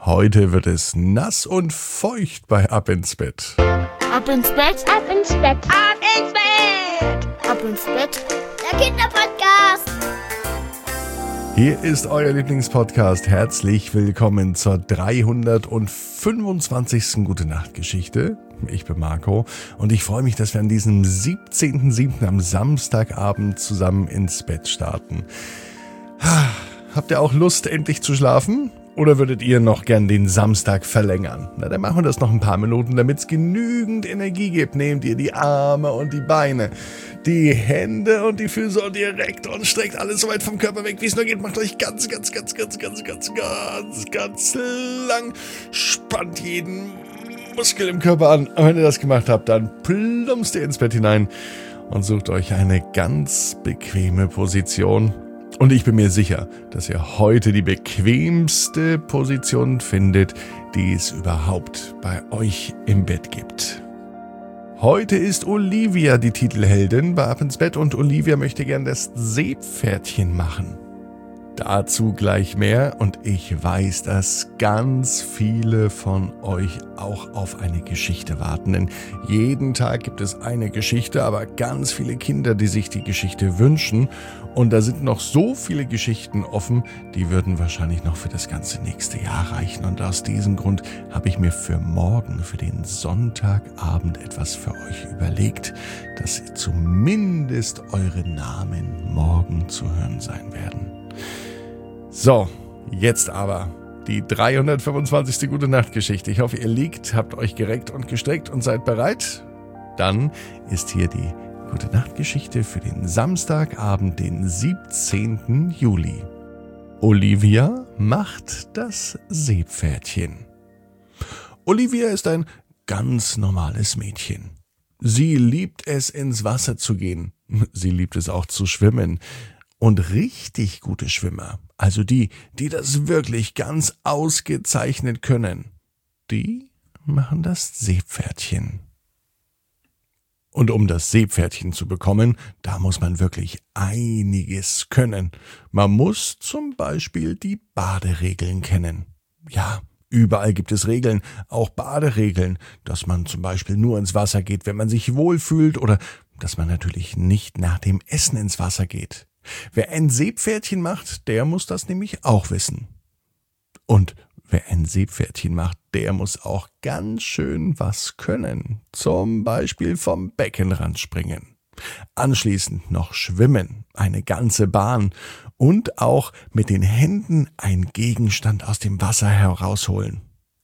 Heute wird es nass und feucht bei Ab ins Bett. Ab ins Bett, ab ins Bett, ab ins Bett, ab ins Bett, der Kinderpodcast. Hier ist euer Lieblingspodcast. Herzlich willkommen zur 325. Gute-Nacht-Geschichte. Ich bin Marco und ich freue mich, dass wir an diesem 17.07. am Samstagabend zusammen ins Bett starten. Habt ihr auch Lust, endlich zu schlafen? Oder würdet ihr noch gern den Samstag verlängern? Na, dann machen wir das noch ein paar Minuten, damit es genügend Energie gibt. Nehmt ihr die Arme und die Beine, die Hände und die Füße und ihr reckt und streckt alles so weit vom Körper weg, wie es nur geht. Macht euch ganz lang. Spannt jeden Muskel im Körper an. Und wenn ihr das gemacht habt, dann plumpst ihr ins Bett hinein und sucht euch eine ganz bequeme Position. Und ich bin mir sicher, dass ihr heute die bequemste Position findet, die es überhaupt bei euch im Bett gibt. Heute ist Olivia die Titelheldin bei Ab ins Bett und Olivia möchte gern das Seepferdchen machen. Dazu gleich mehr und ich weiß, dass ganz viele von euch auch auf eine Geschichte warten. Denn jeden Tag gibt es eine Geschichte, aber ganz viele Kinder, die sich die Geschichte wünschen. Und da sind noch so viele Geschichten offen, die würden wahrscheinlich noch für das ganze nächste Jahr reichen. Und aus diesem Grund habe ich mir für morgen, für den Sonntagabend etwas für euch überlegt, dass zumindest eure Namen morgen zu hören sein werden. So, jetzt aber die 325. Gute-Nacht-Geschichte. Ich hoffe, ihr liegt, habt euch gereckt und gestreckt und seid bereit. Dann ist hier die Gute-Nacht-Geschichte für den Samstagabend, den 17. Juli. Olivia macht das Seepferdchen. Olivia ist ein ganz normales Mädchen. Sie liebt es, ins Wasser zu gehen. Sie liebt es auch zu schwimmen. Und richtig gute Schwimmer, also die das wirklich ganz ausgezeichnet können, die machen das Seepferdchen. Und um das Seepferdchen zu bekommen, da muss man wirklich einiges können. Man muss zum Beispiel die Baderegeln kennen. Ja, überall gibt es Regeln, auch Baderegeln, dass man zum Beispiel nur ins Wasser geht, wenn man sich wohlfühlt oder dass man natürlich nicht nach dem Essen ins Wasser geht. Wer ein Seepferdchen macht, der muss das nämlich auch wissen. Und wer ein Seepferdchen macht, der muss auch ganz schön was können. Zum Beispiel vom Beckenrand springen. Anschließend noch schwimmen, eine ganze Bahn und auch mit den Händen einen Gegenstand aus dem Wasser herausholen.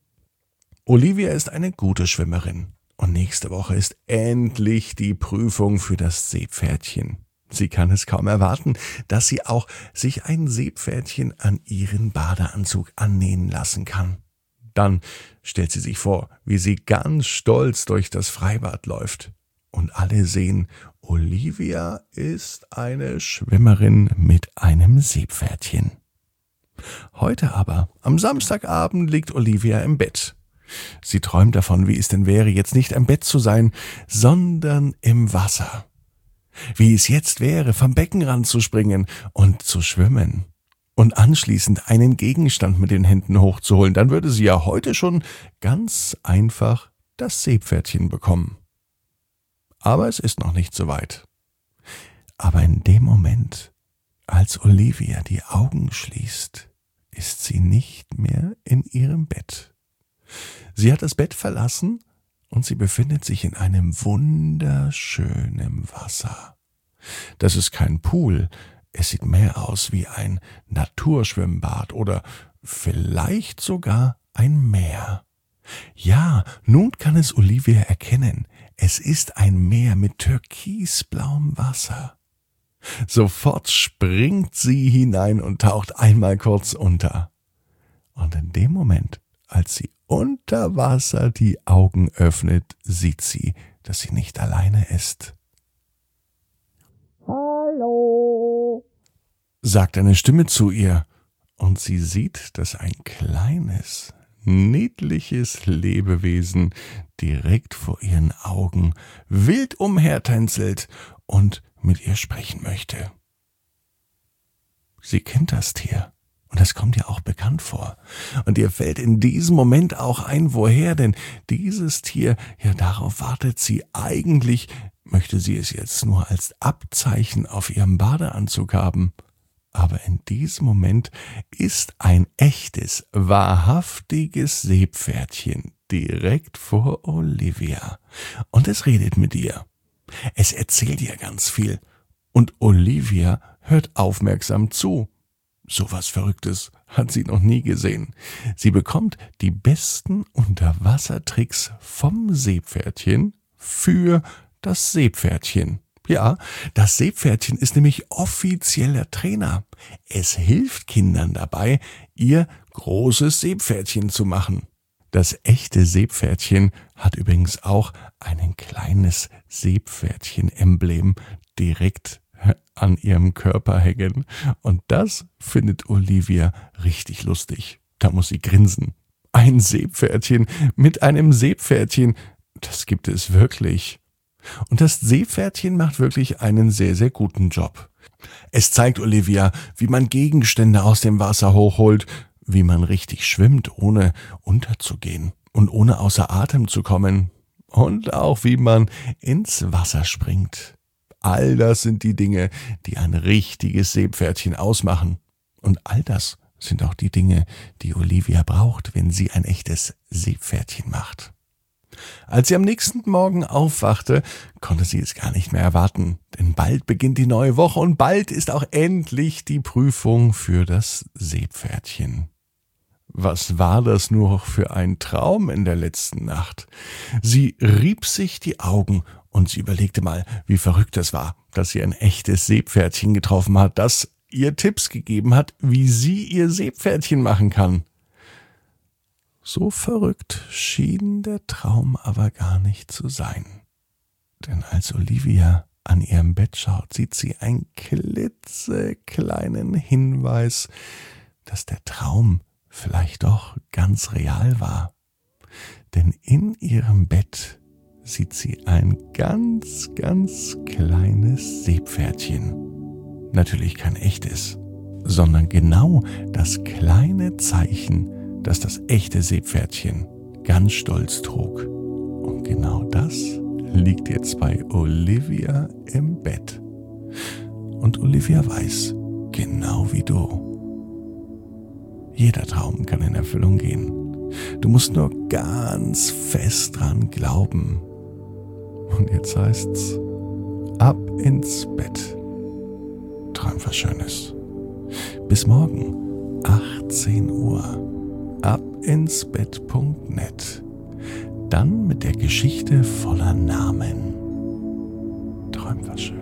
Olivia ist eine gute Schwimmerin und nächste Woche ist endlich die Prüfung für das Seepferdchen. Sie kann es kaum erwarten, dass sie auch sich ein Seepferdchen an ihren Badeanzug annähen lassen kann. Dann stellt sie sich vor, wie sie ganz stolz durch das Freibad läuft. Und alle sehen, Olivia ist eine Schwimmerin mit einem Seepferdchen. Heute aber, am Samstagabend, liegt Olivia im Bett. Sie träumt davon, wie es denn wäre, jetzt nicht am Bett zu sein, sondern im Wasser. Wie es jetzt wäre, vom Beckenrand zu springen und zu schwimmen und anschließend einen Gegenstand mit den Händen hochzuholen, dann würde sie ja heute schon ganz einfach das Seepferdchen bekommen. Aber es ist noch nicht so weit. Aber in dem Moment, als Olivia die Augen schließt, ist sie nicht mehr in ihrem Bett. Sie hat das Bett verlassen und sie befindet sich in einem wunderschönen Wasser. Das ist kein Pool, es sieht mehr aus wie ein Naturschwimmbad oder vielleicht sogar ein Meer. Ja, nun kann es Olivia erkennen, es ist ein Meer mit türkisblauem Wasser. Sofort springt sie hinein und taucht einmal kurz unter. Und in dem Moment, als sie unter Wasser die Augen öffnet, sieht sie, dass sie nicht alleine ist. Hallo, sagt eine Stimme zu ihr, und sie sieht, dass ein kleines, niedliches Lebewesen direkt vor ihren Augen wild umhertänzelt und mit ihr sprechen möchte. Sie kennt das Tier. Und das kommt ihr auch bekannt vor. Und ihr fällt in diesem Moment auch ein, woher, denn dieses Tier, ja, darauf wartet sie. Eigentlich möchte sie es jetzt nur als Abzeichen auf ihrem Badeanzug haben. Aber in diesem Moment ist ein echtes, wahrhaftiges Seepferdchen direkt vor Olivia. Und es redet mit ihr. Es erzählt ihr ganz viel. Und Olivia hört aufmerksam zu. So was Verrücktes hat sie noch nie gesehen. Sie bekommt die besten Unterwassertricks vom Seepferdchen für das Seepferdchen. Ja, das Seepferdchen ist nämlich offizieller Trainer. Es hilft Kindern dabei, ihr großes Seepferdchen zu machen. Das echte Seepferdchen hat übrigens auch ein kleines Seepferdchen-Emblem direkt an ihrem Körper hängen. Und das findet Olivia richtig lustig. Da muss sie grinsen. Ein Seepferdchen mit einem Seepferdchen, das gibt es wirklich. Und das Seepferdchen macht wirklich einen sehr, sehr guten Job. Es zeigt Olivia, wie man Gegenstände aus dem Wasser hochholt, wie man richtig schwimmt, ohne unterzugehen und ohne außer Atem zu kommen. Und auch wie man ins Wasser springt. All das sind die Dinge, die ein richtiges Seepferdchen ausmachen. Und all das sind auch die Dinge, die Olivia braucht, wenn sie ein echtes Seepferdchen macht. Als sie am nächsten Morgen aufwachte, konnte sie es gar nicht mehr erwarten, denn bald beginnt die neue Woche und bald ist auch endlich die Prüfung für das Seepferdchen. Was war das nur für ein Traum in der letzten Nacht? Sie rieb sich die Augen und sie überlegte mal, wie verrückt es war, dass sie ein echtes Seepferdchen getroffen hat, das ihr Tipps gegeben hat, wie sie ihr Seepferdchen machen kann. So verrückt schien der Traum aber gar nicht zu sein. Denn als Olivia an ihrem Bett schaut, sieht sie einen klitzekleinen Hinweis, dass der Traum vielleicht doch ganz real war. Denn in ihrem Bett sieht sie ein ganz, ganz kleines Seepferdchen. Natürlich kein echtes, sondern genau das kleine Zeichen, das das echte Seepferdchen ganz stolz trug. Und genau das liegt jetzt bei Olivia im Bett. Und Olivia weiß, genau wie du, jeder Traum kann in Erfüllung gehen. Du musst nur ganz fest dran glauben. Und jetzt heißt's, ab ins Bett. Träum was Schönes. Bis morgen, 18 Uhr. abinsbett.net. Dann mit der Geschichte voller Namen. Träum was Schönes.